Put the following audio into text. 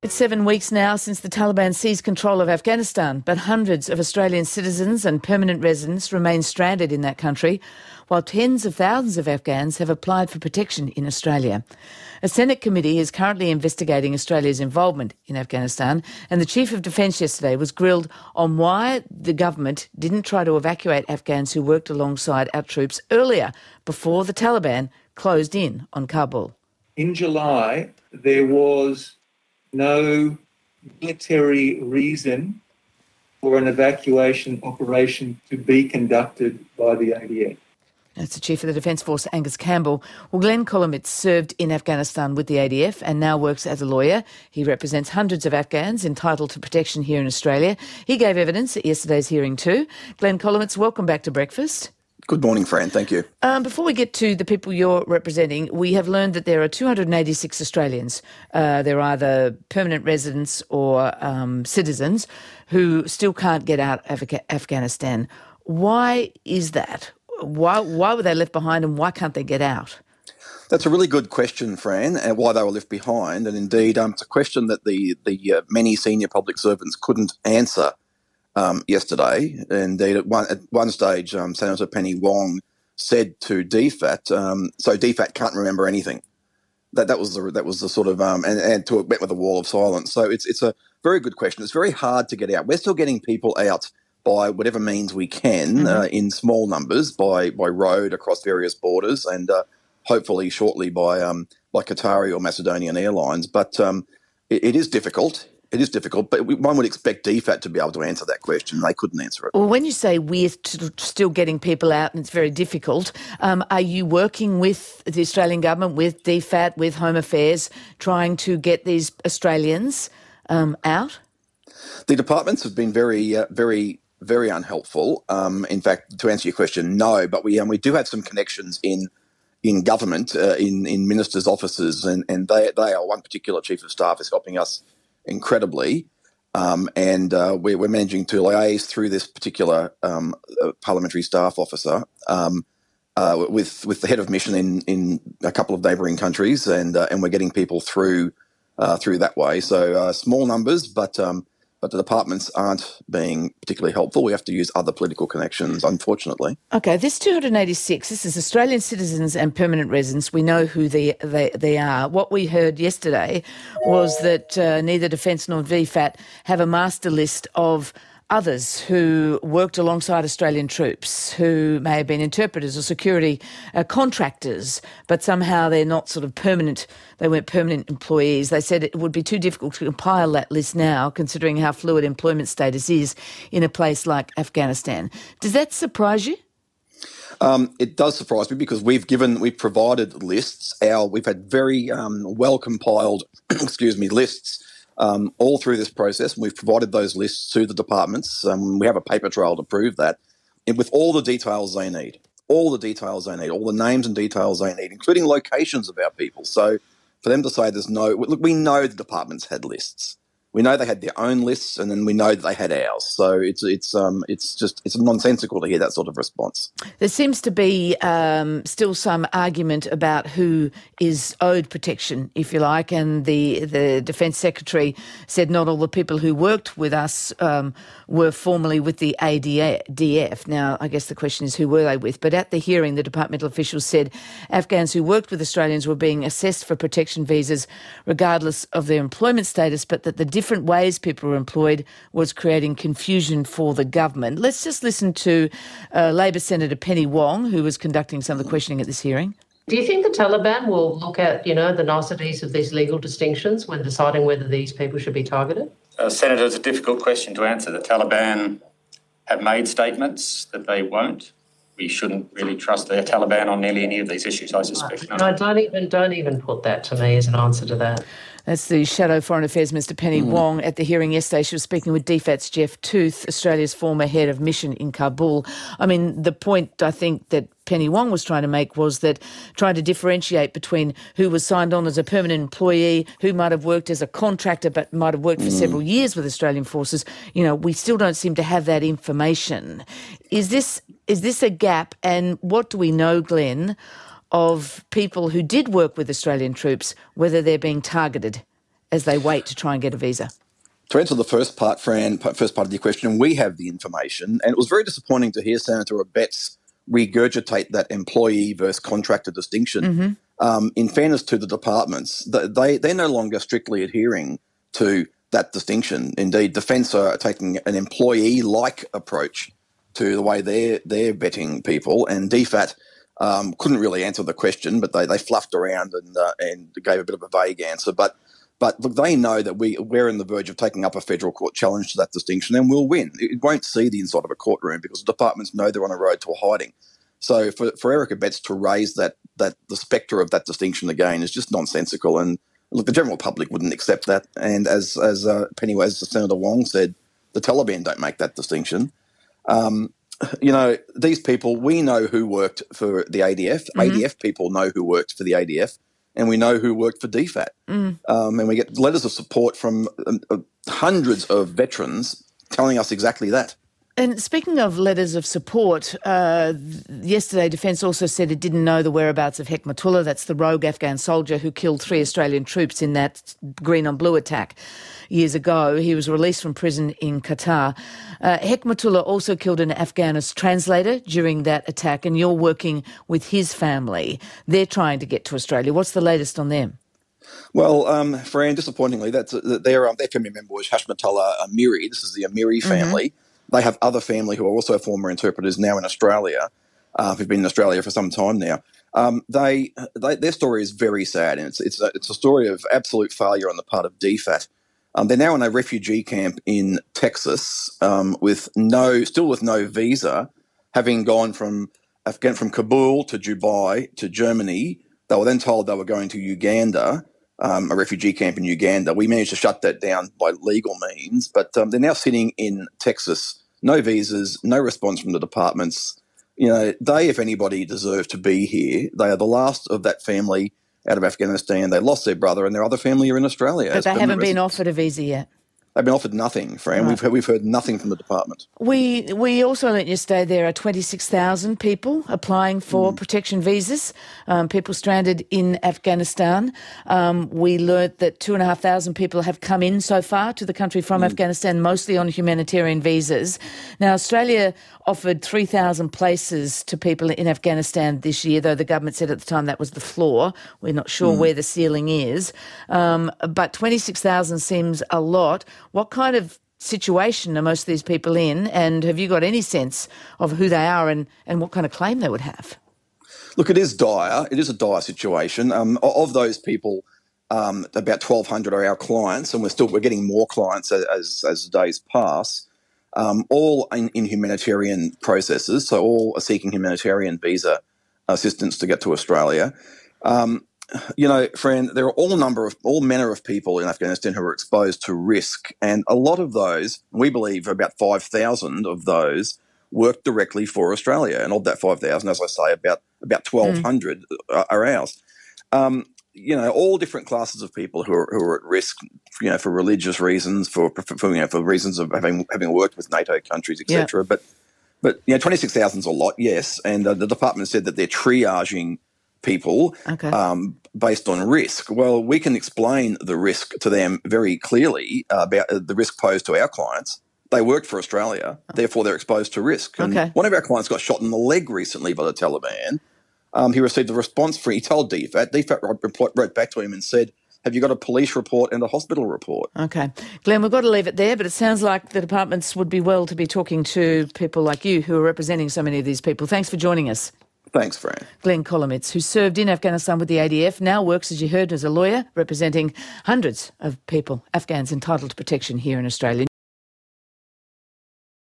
It's 7 weeks now since the Taliban seized control of Afghanistan, but hundreds of Australian citizens and permanent residents remain stranded in that country, while tens of thousands of Afghans have applied for protection in Australia. A Senate committee is currently investigating Australia's involvement in Afghanistan, and the Chief of Defence yesterday was grilled on why the government didn't try to evacuate Afghans who worked alongside our troops earlier, before the Taliban closed in on Kabul. In July, there was no military reason for an evacuation operation to be conducted by the ADF. That's the Chief of the Defence Force, Angus Campbell. Well, Glenn Kolomeitz served in Afghanistan with the ADF and now works as a lawyer. He represents hundreds of Afghans entitled to protection here in Australia. He gave evidence at yesterday's hearing too. Glenn Kolomeitz, welcome back to Breakfast. Good morning, Fran. Thank you. Before we get to the people you're representing, we have learned that there are 286 Australians. They're either permanent residents or citizens who still can't get out of Afghanistan. Why is that? Why were they left behind and why can't they get out? That's a really good question, Fran, and why they were left behind. And indeed, it's a question that the many senior public servants couldn't answer yesterday. Indeed, at one stage, Senator Penny Wong said to DFAT, so DFAT can't remember anything. That was the sort of and to went with a wall of silence. So it's a very good question. It's very hard to get out. We're still getting people out by whatever means we can, in small numbers, by road across various borders, and hopefully shortly by Qatari or Macedonian Airlines. But it is difficult. It is difficult, but one would expect DFAT to be able to answer that question. They couldn't answer it. Well, when you say we're still getting people out and it's very difficult, are you working with the Australian government, with DFAT, with Home Affairs, trying to get these Australians out? The departments have been very unhelpful. In fact, to answer your question, no. But we do have some connections in government, in ministers' offices, and they are one particular chief of staff is helping us incredibly, and we're managing to liaise through this particular parliamentary staff officer with the head of mission in a couple of neighbouring countries, and we're getting people through that way. So small numbers, but the departments aren't being particularly helpful. We have to use other political connections, unfortunately. Okay, this 286, this is Australian citizens and permanent residents. We know who they are. What we heard yesterday was that neither Defence nor DFAT have a master list of others who worked alongside Australian troops, who may have been interpreters or security contractors, but somehow they're not sort of permanent, they weren't permanent employees. They said it would be too difficult to compile that list now, considering how fluid employment status is in a place like Afghanistan. Does that surprise you? It does surprise me because we've provided lists. We've had very well compiled, lists all through this process, and we've provided those lists to the departments. We have a paper trail to prove that, and with all the details they need, all the names and details they need, including locations of our people. So for them to say there's no, look, we know the departments had lists. We know they had their own lists, and then we know that they had ours. So it's nonsensical to hear that sort of response. There seems to be still some argument about who is owed protection, if you like, and the Defence Secretary said not all the people who worked with us were formerly with the ADF. Now, I guess the question is who were they with? But at the hearing, the departmental officials said Afghans who worked with Australians were being assessed for protection visas regardless of their employment status, but that the different ways people were employed was creating confusion for the government. Let's just listen to Labor Senator Penny Wong, who was conducting some of the questioning at this hearing. Do you think the Taliban will look at, the niceties of these legal distinctions when deciding whether these people should be targeted? Senator, it's a difficult question to answer. The Taliban have made statements that they won't. We shouldn't really trust the Taliban on nearly any of these issues, I suspect. No, don't even put that to me as an answer to that. That's the Shadow Foreign Affairs Minister Penny Wong at the hearing yesterday. She was speaking with DFAT's Jeff Tooth, Australia's former head of mission in Kabul. I mean, the point I think that Penny Wong was trying to make was that trying to differentiate between who was signed on as a permanent employee, who might have worked as a contractor but might have worked for several years with Australian forces. We still don't seem to have that information. Is this a gap? And what do we know, Glenn, of people who did work with Australian troops, whether they're being targeted as they wait to try and get a visa? To answer the first part, Fran, first part of your question, we have the information, and it was very disappointing to hear Senator Abetz regurgitate that employee versus contractor distinction. In fairness to the departments, they're no longer strictly adhering to that distinction. Indeed, Defence are taking an employee-like approach to the way they're vetting people, and DFAT couldn't really answer the question, but they fluffed around and gave a bit of a vague answer. But look, they know that we're on the verge of taking up a federal court challenge to that distinction, and we'll win. It won't see the inside of a courtroom because the departments know they're on a road to a hiding. So for Eric Abetz to raise that the spectre of that distinction again is just nonsensical. And look, the general public wouldn't accept that. And as Senator Wong said, the Taliban don't make that distinction. These people, we know who worked for the ADF. ADF people know who worked for the ADF. And we know who worked for DFAT. And we get letters of support from hundreds of veterans telling us exactly that. And speaking of letters of support, yesterday Defence also said it didn't know the whereabouts of Hekmatullah. That's the rogue Afghan soldier who killed 3 Australian troops in that green on blue attack years ago. He was released from prison in Qatar. Hekmatullah also killed an Afghanist translator during that attack, and you're working with his family. They're trying to get to Australia. What's the latest on them? Well, Fran, disappointingly, their family member was Hashmatullah Amiri. This is the Amiri family. They have other family who are also former interpreters now in Australia, who've been in Australia for some time now. Their story is very sad, and it's a story of absolute failure on the part of DFAT. They're now in a refugee camp in Texas with no visa, having gone from Kabul to Dubai to Germany. They were then told they were going to Uganda, a refugee camp in Uganda. We managed to shut that down by legal means, but they're now sitting in Texas, no visas, no response from the departments. They, if anybody, deserve to be here. They are the last of that family out of Afghanistan. They lost their brother, and their other family are in Australia. But they haven't been offered a visa yet. They've been offered nothing, Fran. Right. We've heard nothing from the department. We also learnt yesterday there are 26,000 people applying for protection visas, people stranded in Afghanistan. We learnt that 2,500 people have come in so far to the country from Afghanistan, mostly on humanitarian visas. Now, Australia offered 3,000 places to people in Afghanistan this year, though the government said at the time that was the floor. We're not sure where the ceiling is. But 26,000 seems a lot. What kind of situation are most of these people in, and have you got any sense of who they are and what kind of claim they would have? Look, it is dire. It is a dire situation. Of those people, about 1,200 are our clients, and we're getting more clients as the days pass. All in humanitarian processes, so all are seeking humanitarian visa assistance to get to Australia. Fran, there are all manner of people in Afghanistan who are exposed to risk, and a lot of those, we believe about 5,000 of those, work directly for Australia. And of that 5,000, as I say, about 1,200 are ours. All different classes of people who are at risk, for religious reasons, for reasons of having worked with NATO countries, etc. Yeah. But 26,000 is a lot, yes. And the department said that they're triaging people based on risk. Well, we can explain the risk to them very clearly about the risk posed to our clients. They worked for Australia, therefore they're exposed to risk. And one of our clients got shot in the leg recently by the Taliban. He received a response he told DFAT. DFAT wrote back to him and said, have you got a police report and a hospital report? Okay. Glenn, we've got to leave it there, but it sounds like the departments would be well to be talking to people like you who are representing so many of these people. Thanks for joining us. Thanks, Fran. Glenn Kolomitz, who served in Afghanistan with the ADF, now works, as you heard, as a lawyer representing hundreds of people, Afghans entitled to protection here in Australia.